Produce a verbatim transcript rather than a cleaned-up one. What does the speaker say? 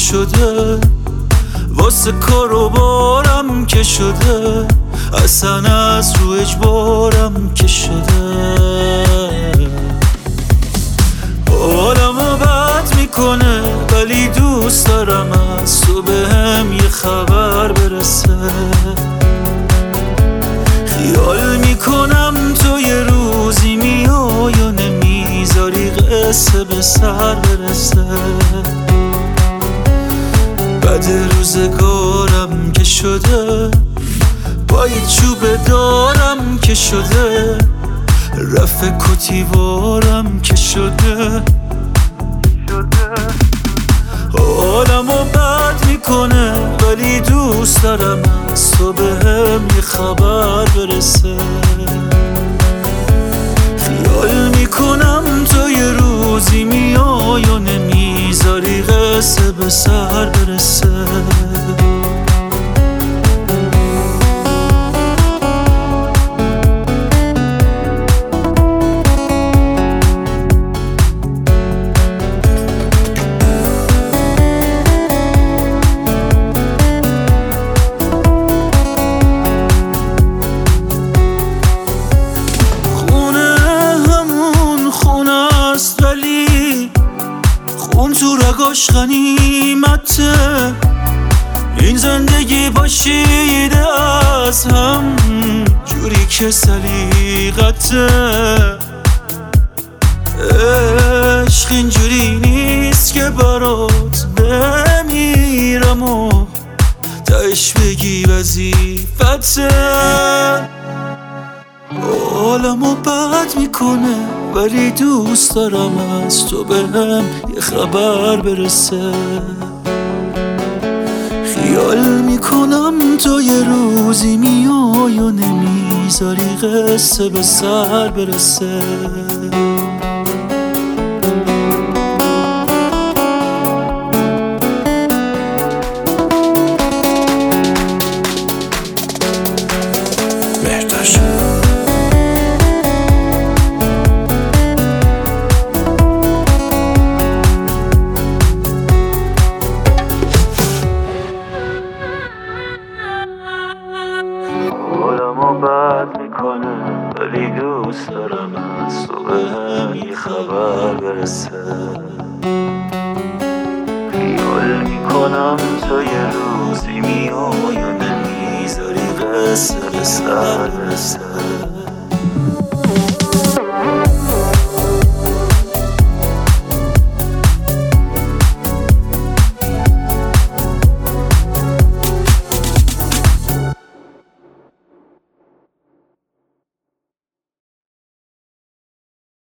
شده، واسه کار و بارم که شده، اصلا از رو اجبارم که شده. حالمو بد میکنه ولی دوست دارم از تو بهم یه خبر برسه. خیال میکنم تو یه روزی میای و نمیذاری قصه به سر برسه. بعد روزگارم که شده، با یه چوب دارم که شده، رفع کتیوارم که شده. حالمو بد میکنه ولی دوست دارم از تو بهم یه خبر برسه. خیال میکنم تو یه روزی میای و نمیذاری قصه به سر برسه. اون تو رگاش غنیمته، این زندگی باشیده از هم جوری که سلیقته. عشق اینجوری نیست که برات بمیرم و تهش بگی وظیفته. حالمو بد میکنه ولی دوست دارم از تو بهم یه خبر برسه. خیال میکنم تو یه روزی میای و نمیذاری قصه به سر برسه. حالمو بد میکنه ولی دوست دارم از تو بهم یه خبر برسه. خیال میکنم تو یه روزی میای و نمیذاری قصه به سر برسه.